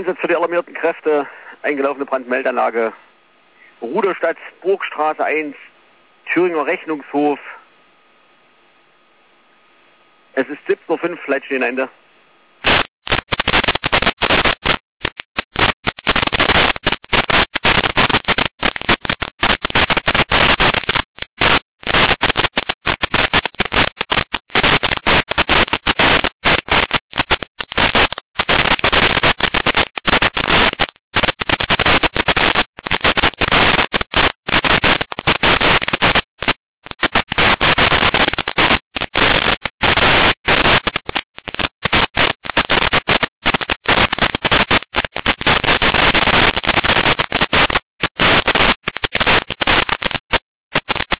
Einsatz für die alarmierten Kräfte, eingelaufene Brandmeldeanlage, Ruderstadt, Burgstraße 1, Thüringer Rechnungshof. Es ist 17:05 Uhr, Leitstehen Ende.